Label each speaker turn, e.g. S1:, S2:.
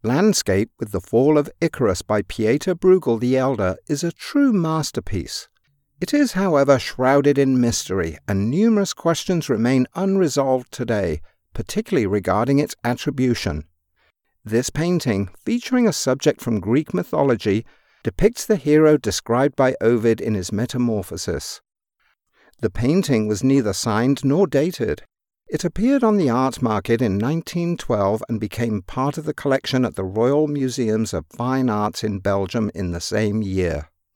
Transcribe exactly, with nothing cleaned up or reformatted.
S1: Landscape with the Fall of Icarus by Pieter Bruegel the Elder is a true masterpiece. It is, however, shrouded in mystery, and numerous questions remain unresolved today, particularly regarding its attribution. This painting, featuring a subject from Greek mythology, depicts the hero described by Ovid in his Metamorphosis. The painting was neither signed nor dated. It appeared on the art market in nineteen twelve and became part of the collection at the Royal Museums of Fine Arts in Belgium in the same year.